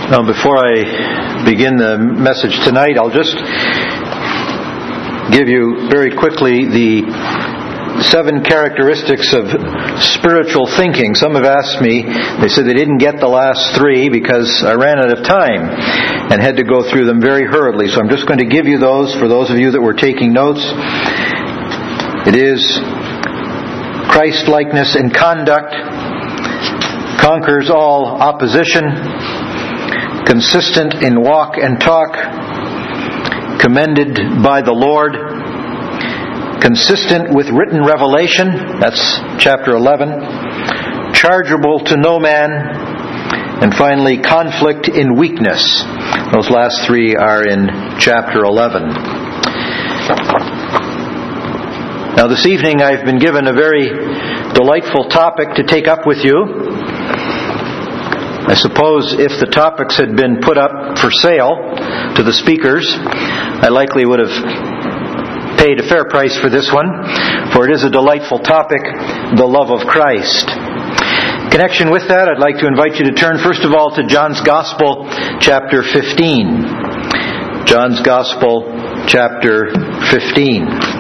Now, before I begin the message tonight, I'll just give you very quickly the 7 characteristics of spiritual thinking. Some have asked me, they said they didn't get the last 3 because I ran out of time and had to go through them very hurriedly. So I'm just going to give you those for those of you that were taking notes. It is Christ-likeness in conduct, conquers all opposition, consistent in walk and talk, commended by the Lord, consistent with written revelation, that's chapter 11, chargeable to no man, and finally conflict in weakness. Those last 3 are in chapter 11. Now this evening I've been given a very delightful topic to take up with you. I suppose if the topics had been put up for sale to the speakers, I likely would have paid a fair price for this one, for it is a delightful topic, the love of Christ. In connection with that, I'd like to invite you to turn first of all to John's Gospel, chapter 15. John's Gospel, chapter 15.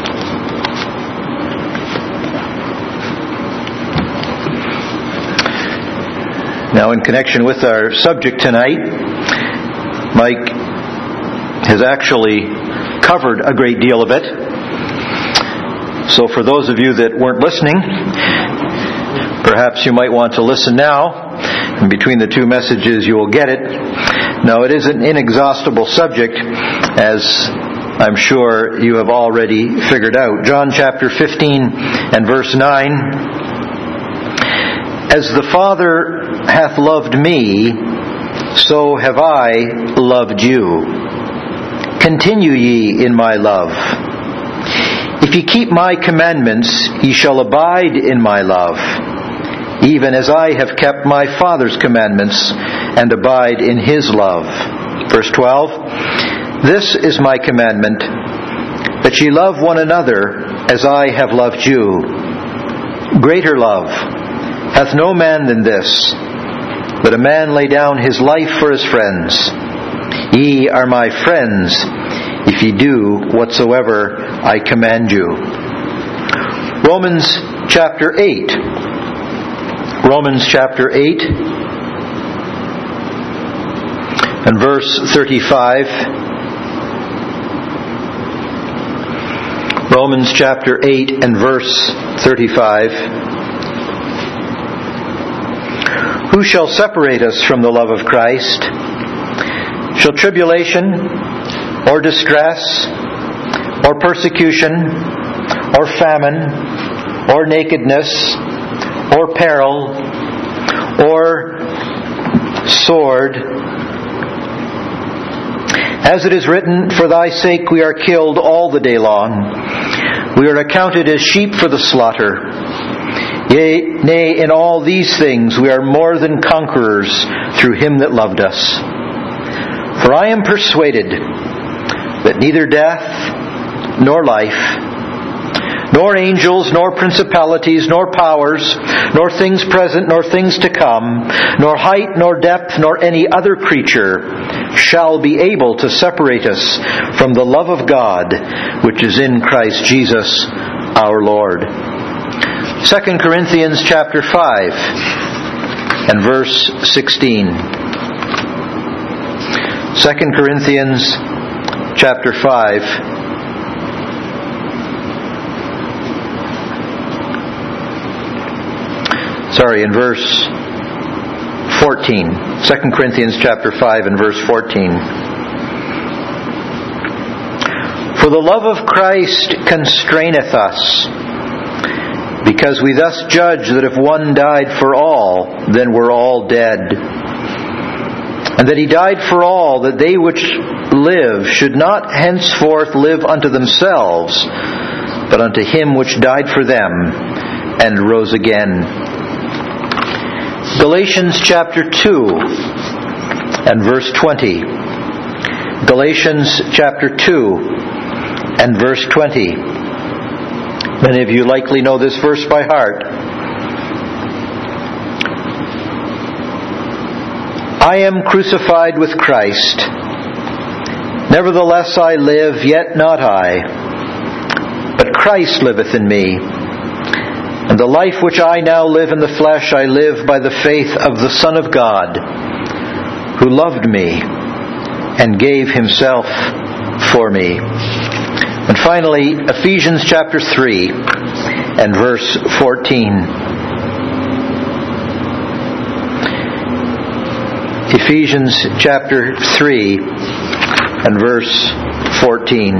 Now, in connection with our subject tonight, Mike has actually covered a great deal of it. So for those of you that weren't listening, perhaps you might want to listen now. And between the 2 messages you will get it. Now, it is an inexhaustible subject, as I'm sure you have already figured out. John chapter 15 and verse 9. As the Father hath loved me, so have I loved you. Continue ye in my love. If ye keep my commandments, ye shall abide in my love, even as I have kept my Father's commandments, and abide in his love. Verse 12. This is my commandment, that ye love one another as I have loved you. Greater love hath no man than this, but a man lay down his life for his friends. Ye are my friends, if ye do whatsoever I command you. Romans chapter 8. Romans chapter 8 and verse 35. Romans chapter 8 and verse 35. Who shall separate us from the love of Christ? Shall tribulation, or distress, or persecution, or famine, or nakedness, or peril, or sword? As it is written, for thy sake we are killed all the day long. We are accounted as sheep for the slaughter. Yea, nay, in all these things we are more than conquerors through him that loved us. For I am persuaded that neither death, nor life, nor angels, nor principalities, nor powers, nor things present, nor things to come, nor height, nor depth, nor any other creature shall be able to separate us from the love of God, which is in Christ Jesus our Lord. 2 Corinthians chapter 5 and verse 16. 2 Corinthians chapter 5 in verse 14. 2 Corinthians chapter 5 and verse 14. For the love of Christ constraineth us, because we thus judge that if one died for all, then we're all dead. And that he died for all, that they which live should not henceforth live unto themselves, but unto him which died for them, and rose again. Galatians chapter 2 and verse 20. Galatians chapter 2 and verse 20. Many of you likely know this verse by heart. I am crucified with Christ. Nevertheless I live, yet not I, but Christ liveth in me. And the life which I now live in the flesh, I live by the faith of the Son of God, who loved me and gave himself for me. And finally, Ephesians chapter 3 and verse 14. Ephesians chapter 3 and verse 14.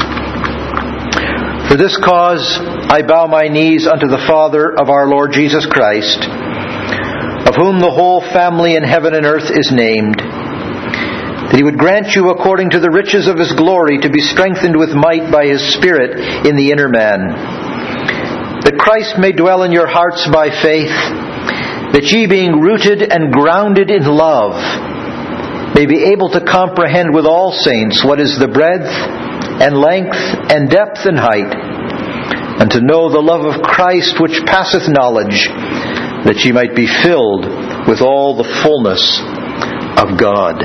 For this cause I bow my knees unto the Father of our Lord Jesus Christ, of whom the whole family in heaven and earth is named, that he would grant you according to the riches of his glory to be strengthened with might by his Spirit in the inner man, that Christ may dwell in your hearts by faith, that ye being rooted and grounded in love may be able to comprehend with all saints what is the breadth and length and depth and height, and to know the love of Christ which passeth knowledge, that ye might be filled with all the fullness of God.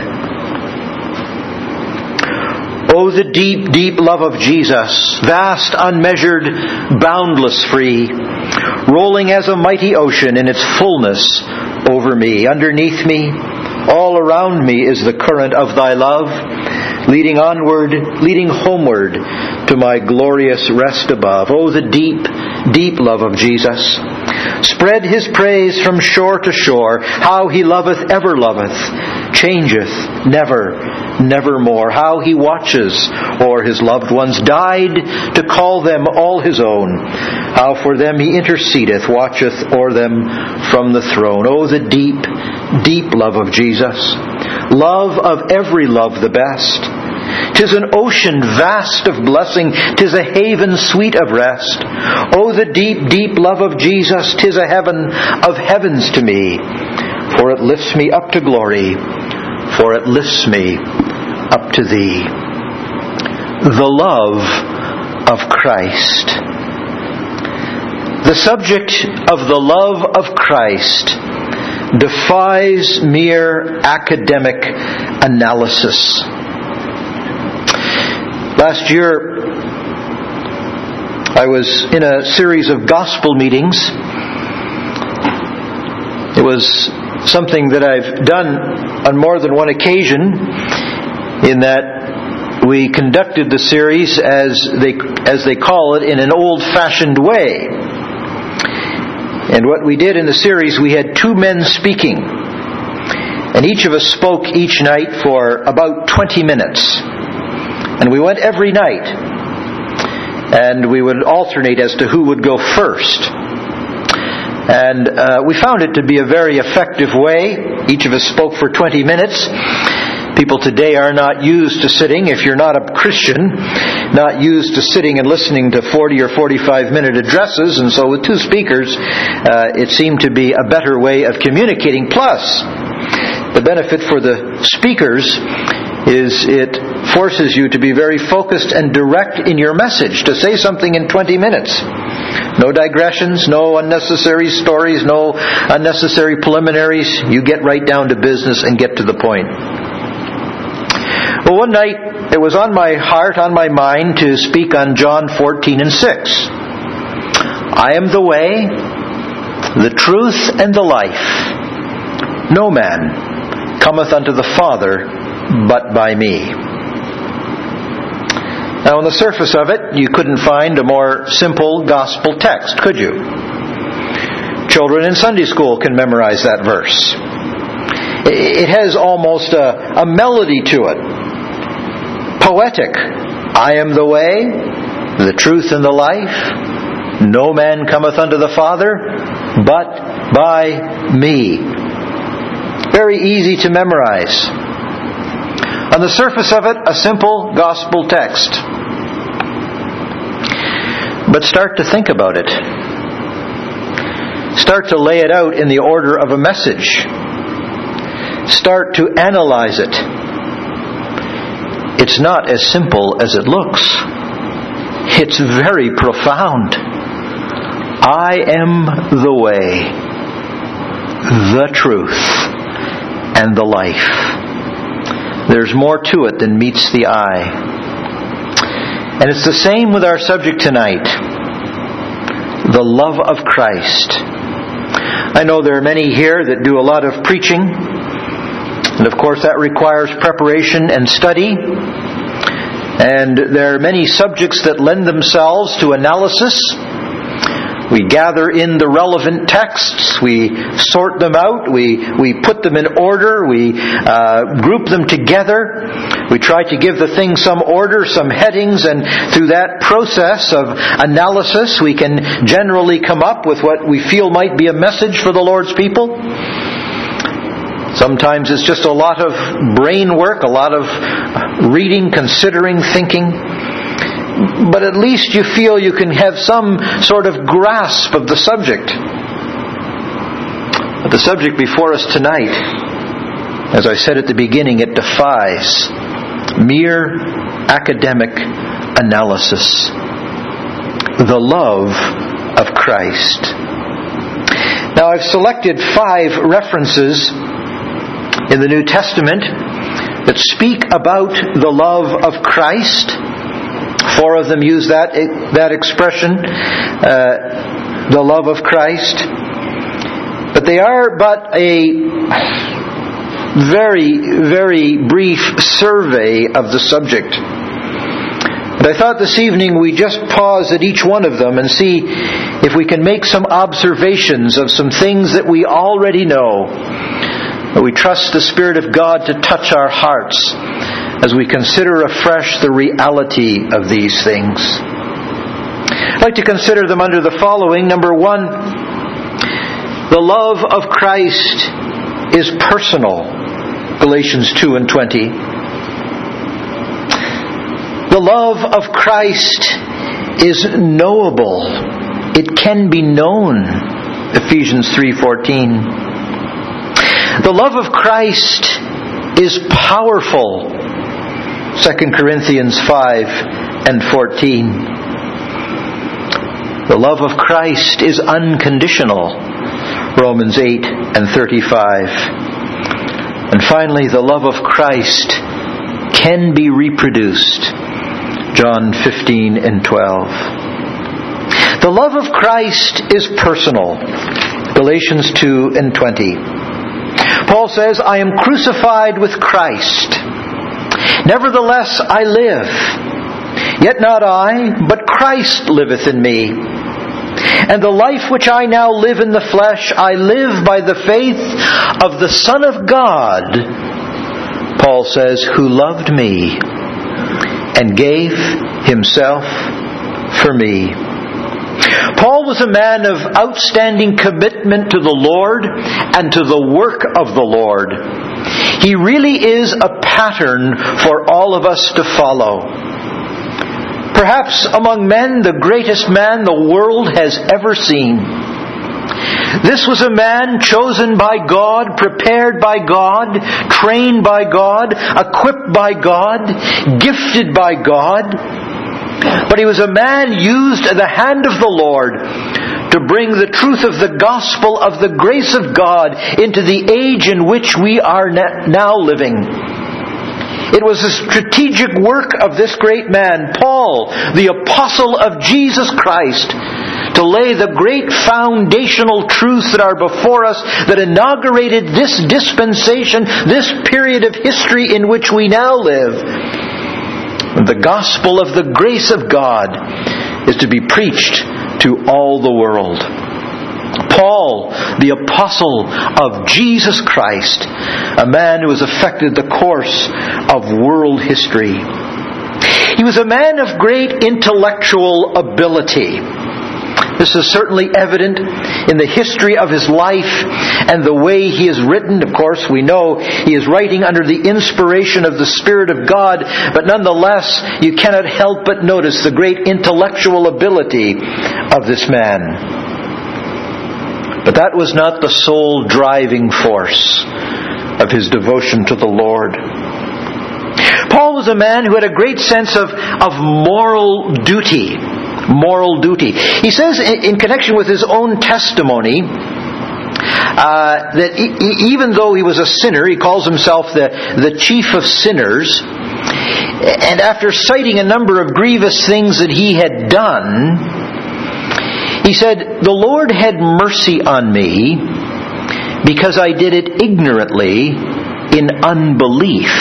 Oh, the deep, deep love of Jesus, vast, unmeasured, boundless, free, rolling as a mighty ocean in its fullness over me. Underneath me, all around me is the current of thy love, leading onward, leading homeward to my glorious rest above. Oh, the deep, deep love of Jesus. Spread his praise from shore to shore. How he loveth, ever loveth, changeth, never, nevermore. How he watches o'er his loved ones, died to call them all his own. How for them he intercedeth, watcheth o'er them from the throne. Oh, the deep, deep love of Jesus. Love of every love the best. 'Tis an ocean vast of blessing, 'tis a haven sweet of rest. Oh, the deep, deep love of Jesus, 'tis a heaven of heavens to me. For it lifts me up to glory, for it lifts me up to thee. The love of Christ. The subject of the love of Christ defies mere academic analysis. Last year, I was in a series of gospel meetings. It was something that I've done on more than one occasion, in that we conducted the series as they call it, in an old-fashioned way. And what we did in the series, we had two men speaking, and each of us spoke each night for about 20 minutes. And we went every night, and we would alternate as to who would go first. And we found it to be a very effective way. Each of us spoke for 20 minutes. People today are not used to sitting, if you're not a Christian, not used to sitting and listening to 40 or 45-minute addresses. And so with two speakers, it seemed to be a better way of communicating. Plus, the benefit for the speakers is it forces you to be very focused and direct in your message, to say something in 20 minutes. No digressions, no unnecessary stories, no unnecessary preliminaries. You get right down to business and get to the point. Well, one night it was on my heart, on my mind, to speak on John 14 and 6. I am the way, the truth, and the life. No man cometh unto the Father but by me. Now, on the surface of it, you couldn't find a more simple gospel text, could you? Children in Sunday school can memorize that verse. It has almost a melody to it. Poetic. I am the way, the truth, and the life. No man cometh unto the Father but by me. Very easy to memorize. On the surface of it, a simple gospel text. But start to think about it. Start to lay it out in the order of a message. Start to analyze it. It's not as simple as it looks. It's very profound. I am the way, the truth, and the life. There's more to it than meets the eye. And it's the same with our subject tonight. The love of Christ. I know there are many here that do a lot of preaching. And of course that requires preparation and study. And there are many subjects that lend themselves to analysis. We gather in the relevant texts, we sort them out, we put them in order, we group them together, we try to give the thing some order, some headings, and through that process of analysis we can generally come up with what we feel might be a message for the Lord's people. Sometimes it's just a lot of brain work, a lot of reading, considering, thinking. But at least you feel you can have some sort of grasp of the subject. But the subject before us tonight, as I said at the beginning, it defies mere academic analysis. The love of Christ. Now I've selected 5 references in the New Testament that speak about the love of Christ. 4 of them use that expression, the love of Christ. But they are but a very, very brief survey of the subject. But I thought this evening we just pause at each one of them and see if we can make some observations of some things that we already know. But we trust the Spirit of God to touch our hearts as we consider afresh the reality of these things. I'd like to consider them under the following. Number 1, the love of Christ is personal. Galatians 2:20. The love of Christ is knowable. It can be known. Ephesians 3:14. The love of Christ is powerful. 2 Corinthians 5:14. The love of Christ is unconditional. Romans 8:35. And finally, the love of Christ can be reproduced. John 15:12. The love of Christ is personal. Galatians 2:20. Paul says, I am crucified with Christ. Nevertheless I live. Yet not I, but Christ liveth in me. And the life which I now live in the flesh, I live by the faith of the Son of God, Paul says, who loved me and gave himself for me. Paul was a man of outstanding commitment to the Lord and to the work of the Lord. He really is a pattern for all of us to follow. Perhaps among men, the greatest man the world has ever seen. This was a man chosen by God, prepared by God, trained by God, equipped by God, gifted by God. But he was a man used in the hand of the Lord to bring the truth of the gospel of the grace of God into the age in which we are now living. It was the strategic work of this great man, Paul, the apostle of Jesus Christ, to lay the great foundational truths that are before us that inaugurated this dispensation, this period of history in which we now live. The gospel of the grace of God is to be preached to all the world. Paul, the apostle of Jesus Christ, a man who has affected the course of world history. He was a man of great intellectual ability. This is certainly evident in the history of his life and the way he is written. Of course, we know he is writing under the inspiration of the Spirit of God, but nonetheless, you cannot help but notice the great intellectual ability of this man. But that was not the sole driving force of his devotion to the Lord. Paul was a man who had a great sense of moral duty. Moral duty. He says in connection with his own testimony, that even though he was a sinner, he calls himself the chief of sinners, and after citing a number of grievous things that he had done, he said, "The Lord had mercy on me because I did it ignorantly in unbelief."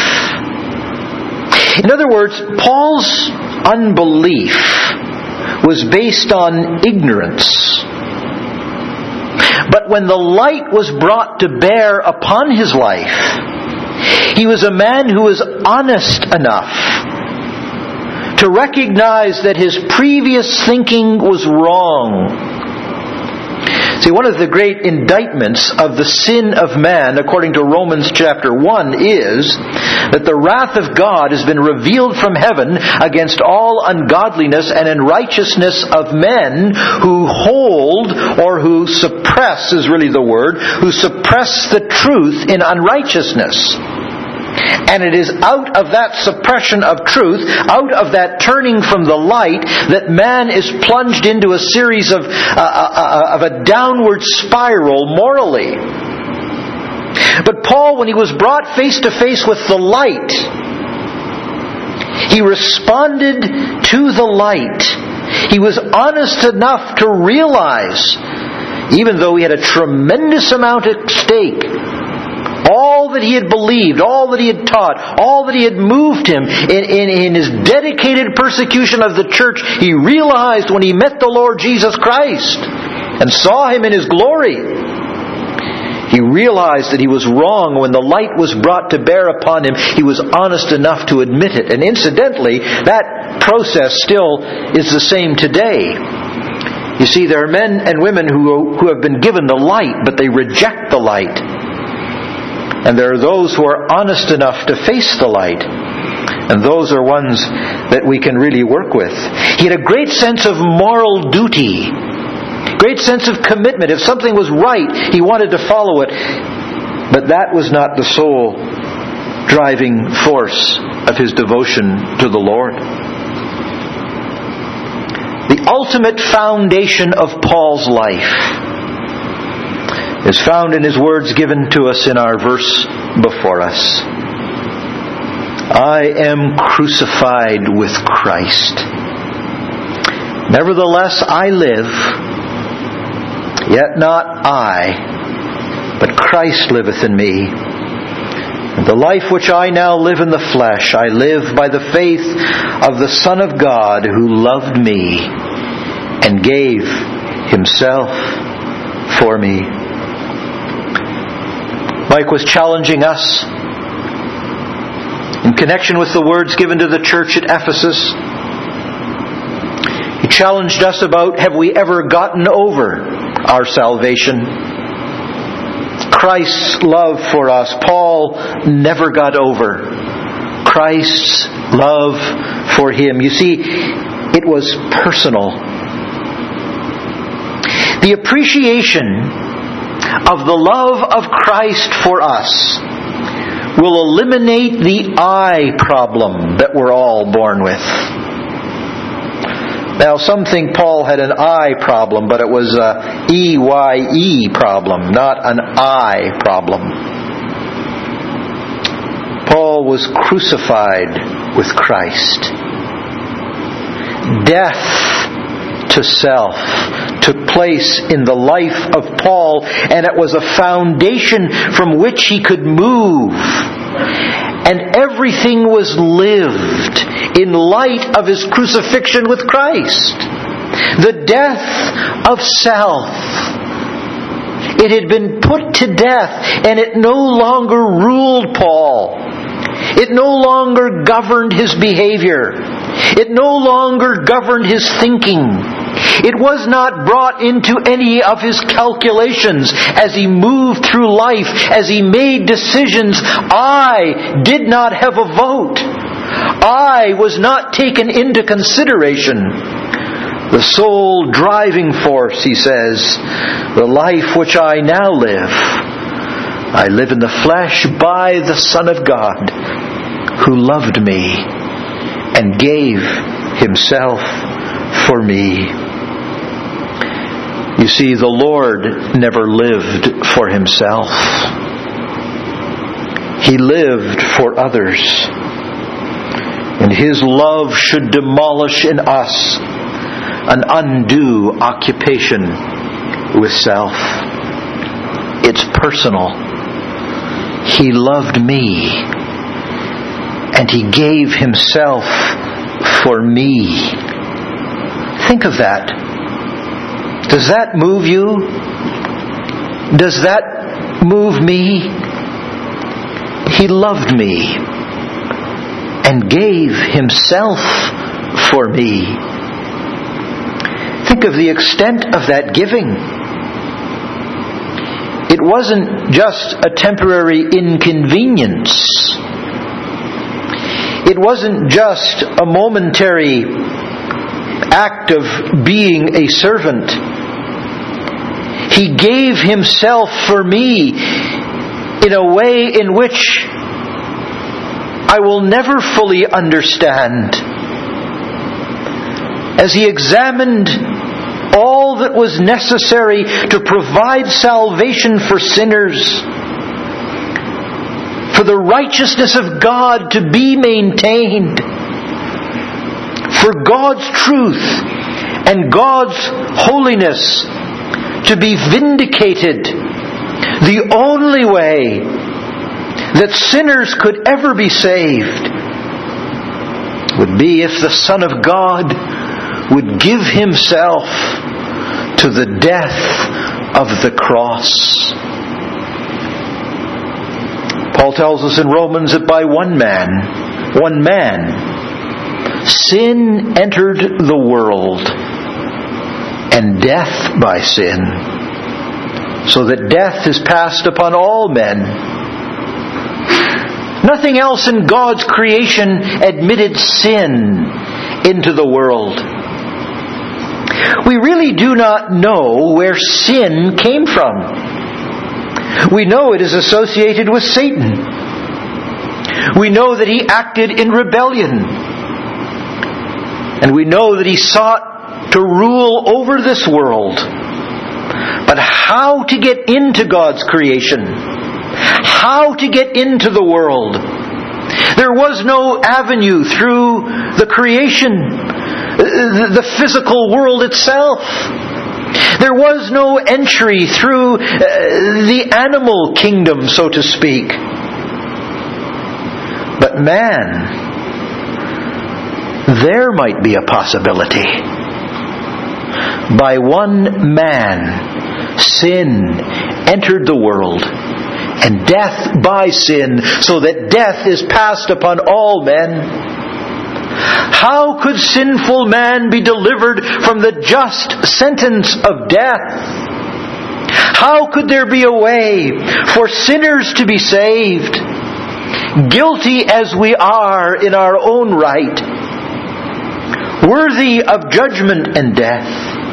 In other words, Paul's unbelief was based on ignorance. But when the light was brought to bear upon his life, he was a man who was honest enough to recognize that his previous thinking was wrong. See, one of the great indictments of the sin of man, according to Romans chapter 1, is that the wrath of God has been revealed from heaven against all ungodliness and unrighteousness of men who hold, or who suppress is really the word, who suppress the truth in unrighteousness. And it is out of that suppression of truth, out of that turning from the light, that man is plunged into a series of a downward spiral morally. But Paul, when he was brought face to face with the light, he responded to the light. He was honest enough to realize, even though he had a tremendous amount at stake, all that he had believed, all that he had taught, all that he had moved him in his dedicated persecution of the church, he realized when he met the Lord Jesus Christ and saw him in his glory, he realized that he was wrong. When the light was brought to bear upon him, he was honest enough to admit it. And incidentally, that process still is the same today. You see, there are men and women who have been given the light, but they reject the light. And there are those who are honest enough to face the light. And those are ones that we can really work with. He had a great sense of moral duty. Great sense of commitment. If something was right, he wanted to follow it. But that was not the sole driving force of his devotion to the Lord. The ultimate foundation of Paul's life is found in his words given to us in our verse before us. I am crucified with Christ. Nevertheless I live, yet not I, but Christ liveth in me. And the life which I now live in the flesh, I live by the faith of the Son of God, who loved me and gave himself for me. Mike was challenging us in connection with the words given to the church at Ephesus. He challenged us about, have we ever gotten over our salvation? Christ's love for us. Paul never got over Christ's love for him. You see, it was personal. The appreciation of the love of Christ for us will eliminate the I problem that we're all born with. Now, some think Paul had an I problem, but it was a EYE problem, not an I problem. Paul was crucified with Christ. Death to self took place in the life of Paul, and it was a foundation from which he could move. And everything was lived in light of his crucifixion with Christ. The death of self. It had been put to death, and it no longer ruled Paul. It no longer governed his behavior. It no longer governed his thinking. It was not brought into any of his calculations as he moved through life, as he made decisions. I did not have a vote. I was not taken into consideration. The sole driving force, he says, the life which I now live, I live in the flesh by the Son of God, who loved me and gave himself for me. You see, the Lord never lived for himself. He lived for others. And his love should demolish in us an undue occupation with self. It's personal. He loved me, and he gave himself for me. Think of that. Does that move you? Does that move me? He loved me and gave himself for me. Think of the extent of that giving. It wasn't just a temporary inconvenience. It wasn't just a momentary act of being a servant. He gave himself for me in a way in which I will never fully understand. As he examined all that was necessary to provide salvation for sinners, for the righteousness of God to be maintained, for God's truth and God's holiness to be vindicated, the only way that sinners could ever be saved would be if the Son of God would give himself to the death of the cross. Paul tells us in Romans that by one man, sin entered the world, and death by sin, so that death is passed upon all men. Nothing else in God's creation admitted sin into the world. We really do not know where sin came from. We know it is associated with Satan. We know that he acted in rebellion. And we know that he sought to rule over this world. But how to get into God's creation? How to get into the world? There was no avenue through the creation, the physical world itself. There was no entry through the animal kingdom, so to speak. But man, there might be a possibility. By one man, sin entered the world, and death by sin, so that death is passed upon all men. How could sinful man be delivered from the just sentence of death? How could there be a way for sinners to be saved, guilty as we are in our own right, worthy of judgment and death?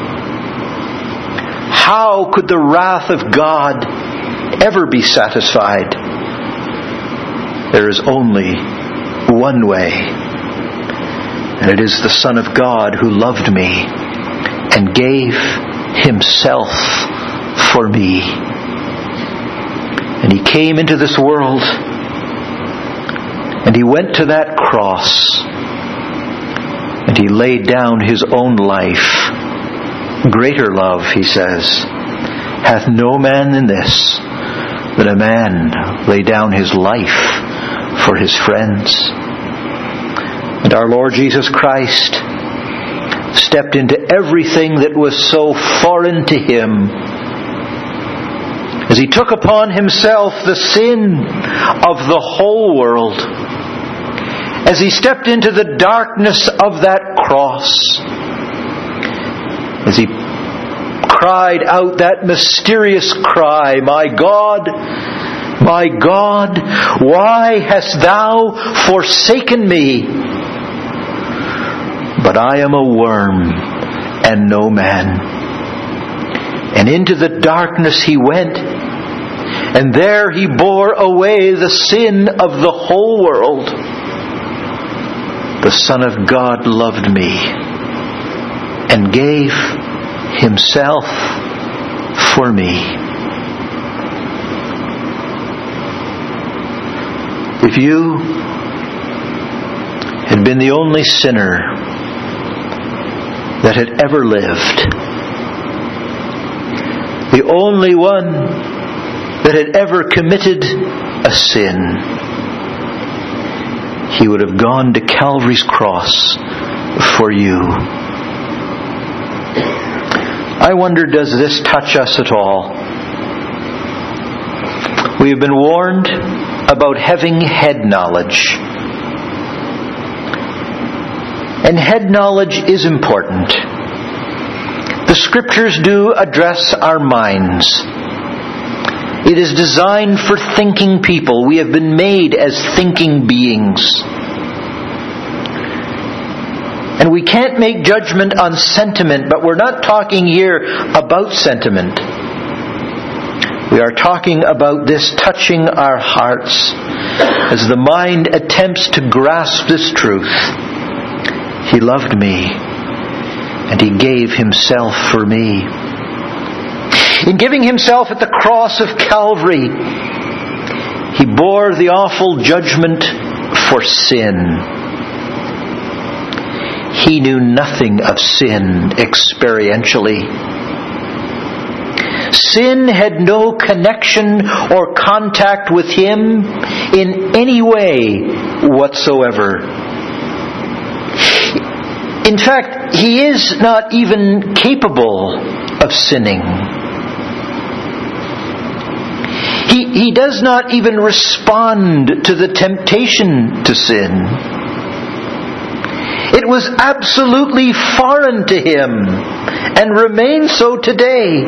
How could the wrath of God ever be satisfied? There is only one way, and it is the Son of God who loved me and gave himself for me. And he came into this world, and he went to that cross, and he laid down his own life. Greater love, he says, hath no man than this, that a man lay down his life for his friends. And our Lord Jesus Christ stepped into everything that was so foreign to him, as he took upon himself the sin of the whole world, as he stepped into the darkness of that cross, as he cried out that mysterious cry, my God, why hast thou forsaken me? But I am a worm and no man. And into the darkness he went, and there he bore away the sin of the whole world. The Son of God loved me and gave himself for me. If you had been the only sinner that had ever lived, the only one that had ever committed a sin, He would have gone to Calvary's cross for you. I wonder, does this touch us at all? We have been warned about having head knowledge. And head knowledge is important. The Scriptures do address our minds. It is designed for thinking people. We have been made as thinking beings. And we can't make judgment on sentiment, but we're not talking here about sentiment. We are talking about this touching our hearts as the mind attempts to grasp this truth. He loved me, and He gave Himself for me. In giving Himself at the cross of Calvary, He bore the awful judgment for sin. He knew nothing of sin experientially. Sin had no connection or contact with Him in any way whatsoever. In fact, He is not even capable of sinning. He does not even respond to the temptation to sin. It was absolutely foreign to Him and remains so today.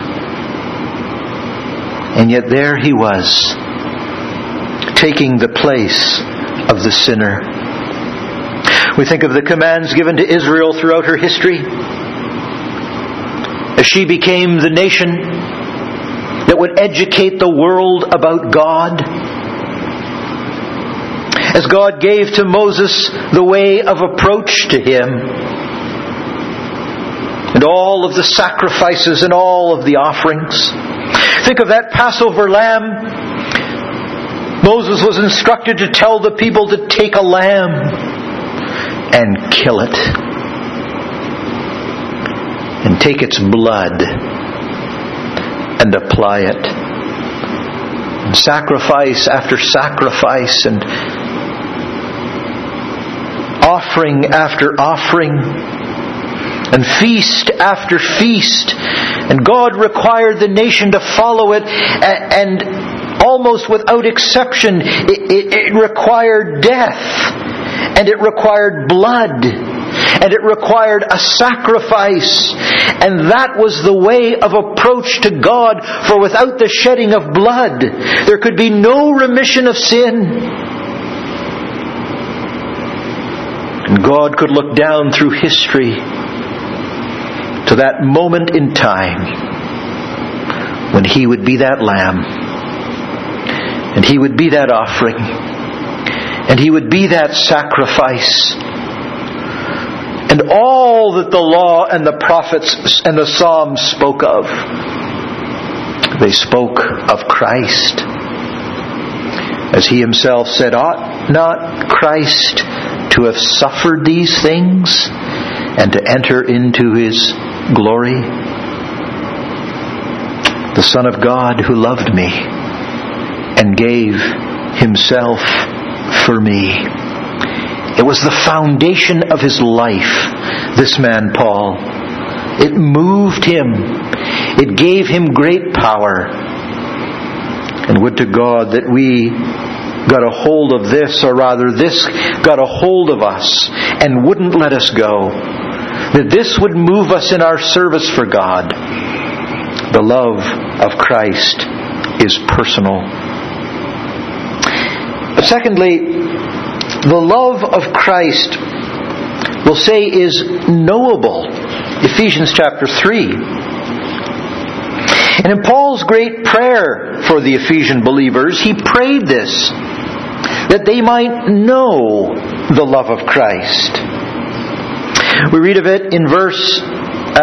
And yet there He was, taking the place of the sinner. We think of the commands given to Israel throughout her history, as she became the nation that would educate the world about God. As God gave to Moses the way of approach to Him, and all of the sacrifices and all of the offerings. Think of that Passover lamb. Moses was instructed to tell the people to take a lamb and kill it, and take its blood and apply it. And sacrifice after sacrifice, and offering after offering, and feast after feast. And God required the nation to follow it, and almost without exception, it required death, and it required blood, and it required a sacrifice. And that was the way of approach to God, for without the shedding of blood, there could be no remission of sin. And God could look down through history to that moment in time when He would be that lamb, and He would be that offering, and He would be that sacrifice. And all that the law and the prophets and the Psalms spoke of, they spoke of Christ. As He Himself said, ought not Christ to have suffered these things and to enter into His glory? The Son of God who loved me and gave Himself for me. It was the foundation of His life, this man Paul. It moved him. It gave him great power. And would to God that we got a hold of this, or rather this got a hold of us and wouldn't let us go. That this would move us in our service for God. The love of Christ is personal. But secondly, the love of Christ, we'll say, is knowable. Ephesians chapter 3. And in Paul's great prayer for the Ephesian believers, he prayed this, that they might know the love of Christ. We read of it in verse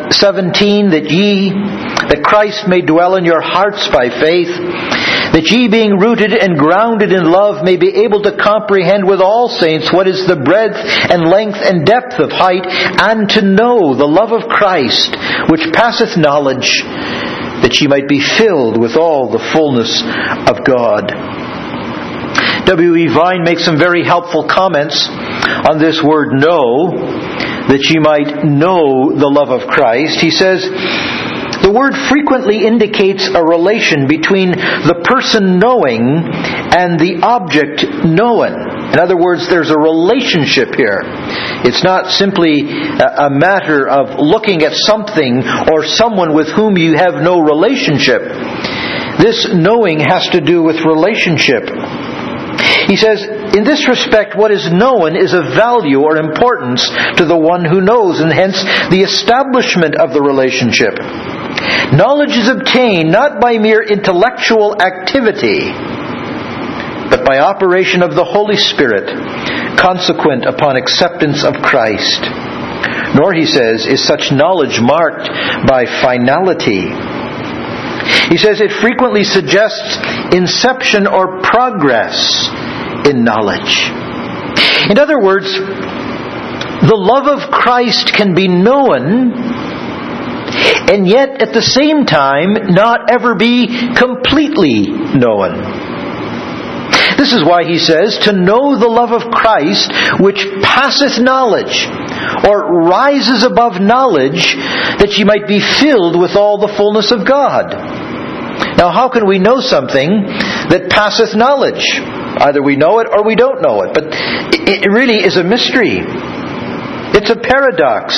17, that Christ may dwell in your hearts by faith, that ye being rooted and grounded in love may be able to comprehend with all saints what is the breadth and length and depth of height, and to know the love of Christ, which passeth knowledge, that ye might be filled with all the fullness of God. W.E. Vine makes some very helpful comments on this word know, that ye might know the love of Christ. He says, the word frequently indicates a relation between the person knowing and the object known. In other words, there's a relationship here. It's not simply a matter of looking at something or someone with whom you have no relationship. This knowing has to do with relationship. He says, in this respect, what is known is of value or importance to the one who knows, and hence the establishment of the relationship. Knowledge is obtained not by mere intellectual activity, but by operation of the Holy Spirit, consequent upon acceptance of Christ. Nor, he says, is such knowledge marked by finality. He says it frequently suggests inception or progress in knowledge. In other words, the love of Christ can be known and yet at the same time not ever be completely known. This is why he says, to know the love of Christ which passeth knowledge, or rises above knowledge, that ye might be filled with all the fullness of God. Now, how can we know something that passeth knowledge? Either we know it or we don't know it. But it really is a mystery. It's a paradox.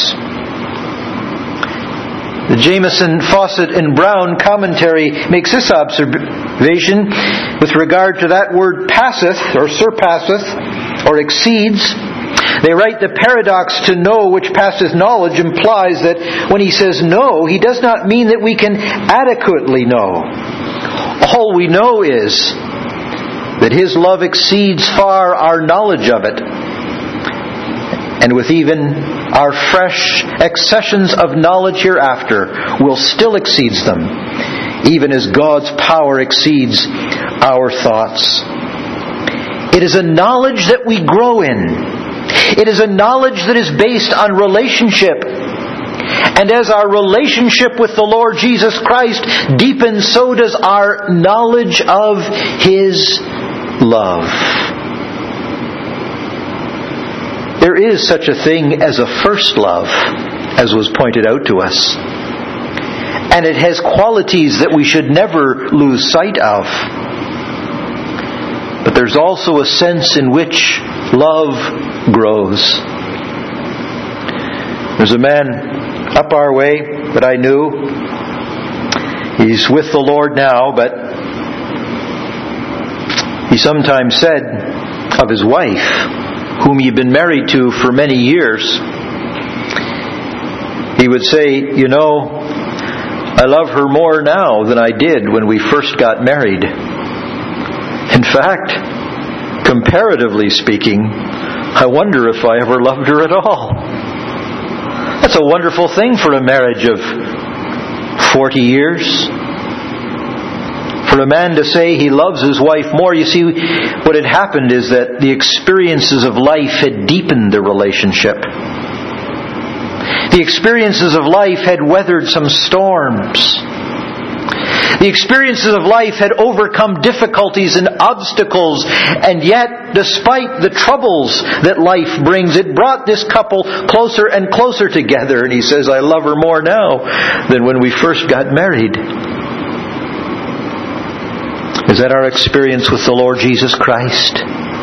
The Jameson, Fawcett, and Brown commentary makes this observation with regard to that word passeth, or surpasseth, or exceeds. They write, the paradox to know which passeth knowledge implies that when he says know, he does not mean that we can adequately know. All we know is that his love exceeds far our knowledge of it. And with even our fresh accessions of knowledge hereafter will still exceeds them, even as God's power exceeds our thoughts. It is a knowledge that we grow in. It is a knowledge that is based on relationship. And as our relationship with the Lord Jesus Christ deepens, so does our knowledge of His love. There is such a thing as a first love, as was pointed out to us. And it has qualities that we should never lose sight of. But there's also a sense in which love grows. There's a man up our way that I knew. He's with the Lord now, but he sometimes said of his wife, whom he'd been married to for many years, he would say, you know, I love her more now than I did when we first got married. In fact, comparatively speaking, I wonder if I ever loved her at all. That's a wonderful thing for a marriage of 40 years. For a man to say he loves his wife more, you see, what had happened is that the experiences of life had deepened the relationship. The experiences of life had weathered some storms. The experiences of life had overcome difficulties and obstacles, and yet, despite the troubles that life brings, it brought this couple closer and closer together. And he says, I love her more now than when we first got married. Is that our experience with the Lord Jesus Christ?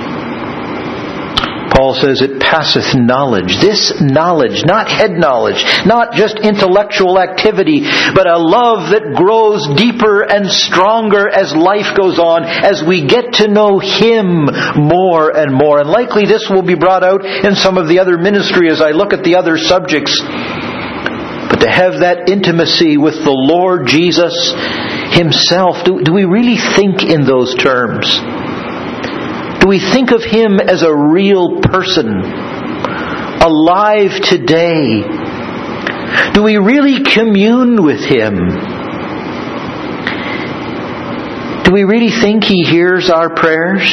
Paul says it passeth knowledge. This knowledge, not head knowledge, not just intellectual activity, but a love that grows deeper and stronger as life goes on, as we get to know Him more and more. And likely this will be brought out in some of the other ministry as I look at the other subjects. But to have that intimacy with the Lord Jesus Himself, do we really think in those terms? Do we think of Him as a real person, alive today, Do we really commune with Him? Do we really think He hears our prayers?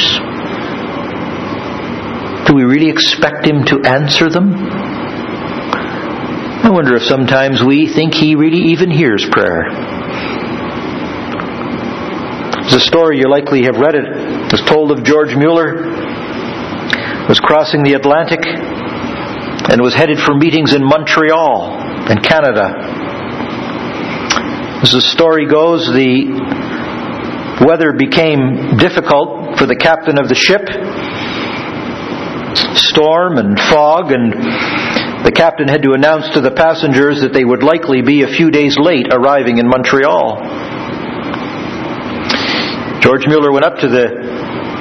Do we really expect Him to answer them? I wonder if sometimes we think He really even hears prayer. There's a story, you likely have read it. It was told of George Mueller. Was crossing the Atlantic and was headed for meetings in Montreal in Canada. As the story goes, the weather became difficult for the captain of the ship. Storm and fog, and the captain had to announce to the passengers that they would likely be a few days late arriving in Montreal. George Mueller went up to the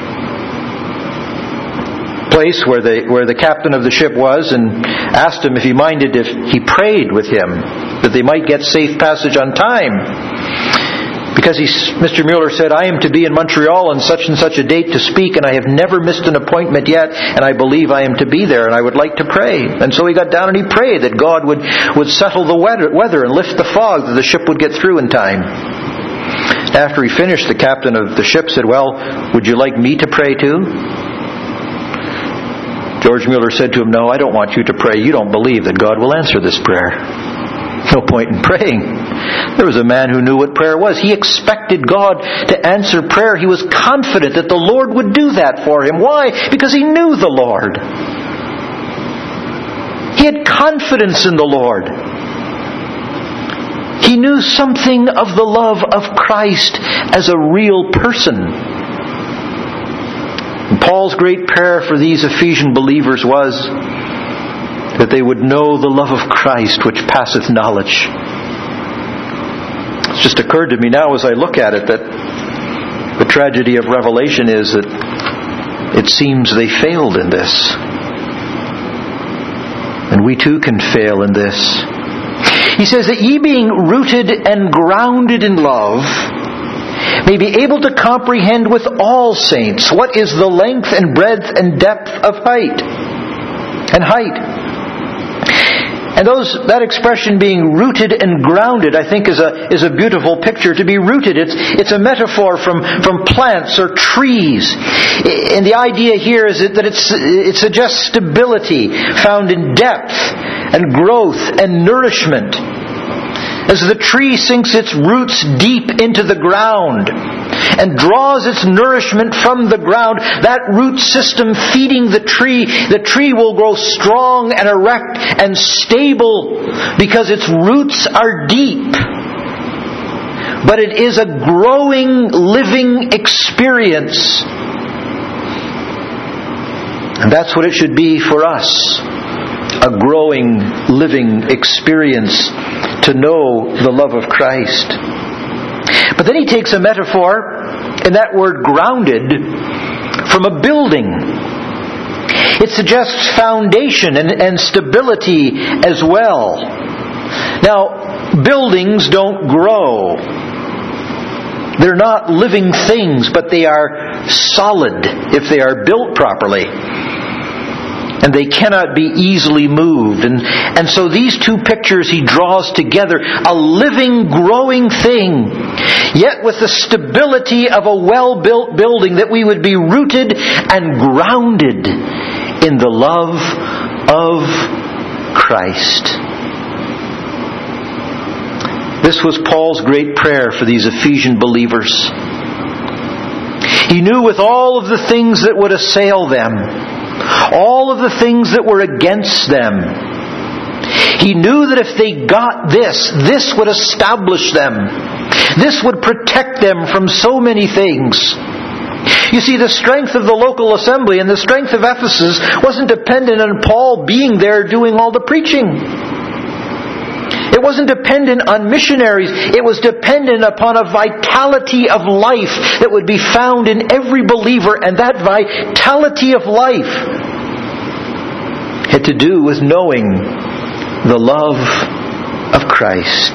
place where the captain of the ship was and asked him if he minded if he prayed with him that they might get safe passage on time. Because Mr. Mueller said, I am to be in Montreal on such and such a date to speak, and I have never missed an appointment yet, and I believe I am to be there, and I would like to pray. And so he got down and he prayed that God would settle the weather and lift the fog, that the ship would get through in time. After he finished, the captain of the ship said, well, would you like me to pray too? George Mueller said to him, no, I don't want you to pray. You don't believe that God will answer this prayer. No point in praying. There was a man who knew what prayer was. He expected God to answer prayer. He was confident that the Lord would do that for him. Why? Because he knew the Lord. He had confidence in the Lord. He knew something of the love of Christ as a real person. And Paul's great prayer for these Ephesian believers was that they would know the love of Christ which passeth knowledge. It's just occurred to me now as I look at it that the tragedy of Revelation is that it seems they failed in this. And we too can fail in this. He says that ye being rooted and grounded in love may be able to comprehend with all saints what is the length and breadth and depth of height. And that expression being rooted and grounded, I think is a beautiful picture. To be rooted, it's a metaphor from plants or trees. And the idea here is that it suggests stability found in depth and growth and nourishment. As the tree sinks its roots deep into the ground and draws its nourishment from the ground, that root system feeding the tree will grow strong and erect and stable because its roots are deep. But it is a growing, living experience. And that's what it should be for us. A growing, living experience to know the love of Christ. But then he takes a metaphor in that word grounded from a building. It suggests foundation and stability as well. Now, buildings don't grow. They're not living things, but they are solid if they are built properly. And they cannot be easily moved. And so these two pictures he draws together, a living, growing thing, yet with the stability of a well-built building, that we would be rooted and grounded in the love of Christ. This was Paul's great prayer for these Ephesian believers. He knew with all of the things that would assail them, all of the things that were against them, he knew that if they got this would establish them. This would protect them from so many things. You see, the strength of the local assembly and the strength of Ephesus wasn't dependent on Paul being there doing all the preaching. It wasn't dependent on missionaries. It was dependent upon a vitality of life that would be found in every believer. And that vitality of life had to do with knowing the love of Christ.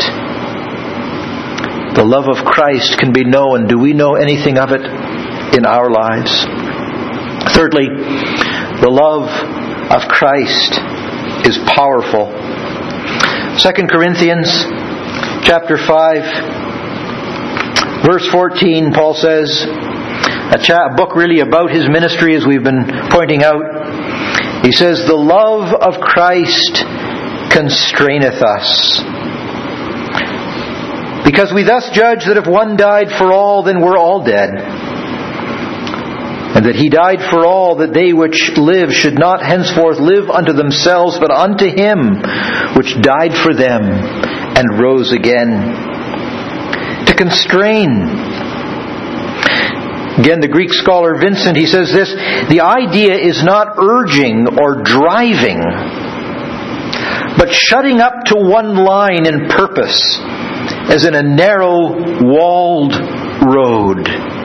The love of Christ can be known. Do we know anything of it in our lives? Thirdly, the love of Christ is powerful. 2 Corinthians chapter 5, verse 14, Paul says, a book really about his ministry, as we've been pointing out. He says, "The love of Christ constraineth us, because we thus judge that if one died for all, then we're all dead. And that He died for all, that they which live should not henceforth live unto themselves, but unto Him which died for them and rose again." To constrain. Again, the Greek scholar Vincent, he says this: the idea is not urging or driving, but shutting up to one line and purpose, as in a narrow, walled road.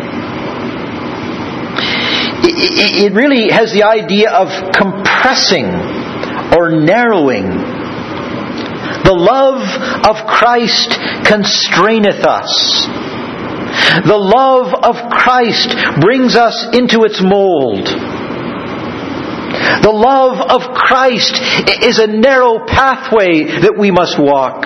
It really has the idea of compressing or narrowing. The love of Christ constraineth us. The love of Christ brings us into its mold. The love of Christ is a narrow pathway that we must walk.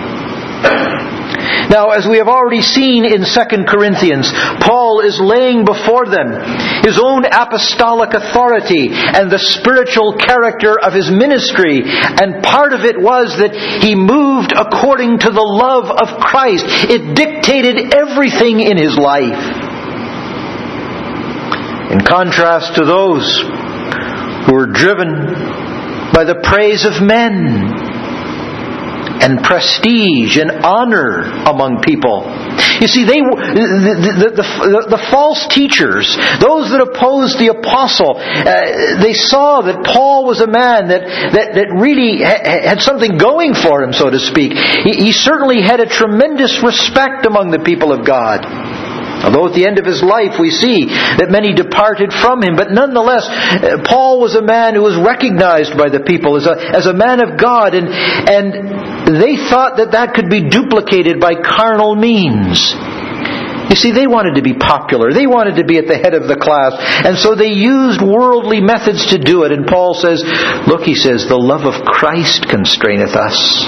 Now, as we have already seen in 2 Corinthians, Paul is laying before them his own apostolic authority and the spiritual character of his ministry. And part of it was that he moved according to the love of Christ. It dictated everything in his life. In contrast to those who were driven by the praise of men and prestige and honor among people. You see, the false teachers, those that opposed the apostle, they saw that Paul was a man that really had something going for him, so to speak. He certainly had a tremendous respect among the people of God. Although at the end of his life we see that many departed from him. But nonetheless, Paul was a man who was recognized by the people as a man of God. And they thought that could be duplicated by carnal means. You see, they wanted to be popular. They wanted to be at the head of the class. And so they used worldly methods to do it. And Paul says, look, he says, the love of Christ constraineth us.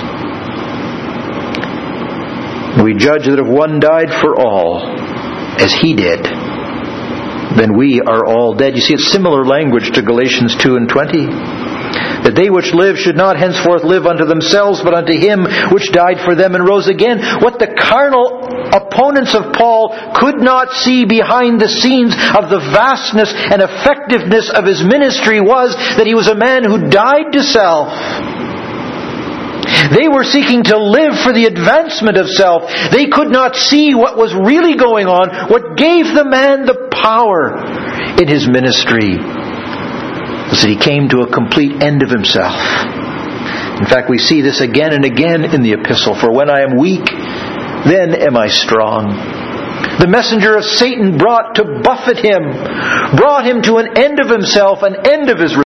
We judge that if one died for all, as He did, then we are all dead. You see, it's similar language to Galatians 2 and 20. That they which live should not henceforth live unto themselves, but unto Him which died for them and rose again. What the carnal opponents of Paul could not see behind the scenes of the vastness and effectiveness of his ministry was that he was a man who died to self. They were seeking to live for the advancement of self. They could not see what was really going on, what gave the man the power in his ministry. Was that he came to a complete end of himself. In fact, we see this again and again in the epistle. For when I am weak, then am I strong. The messenger of Satan brought to buffet him, brought him to an end of himself, an end of his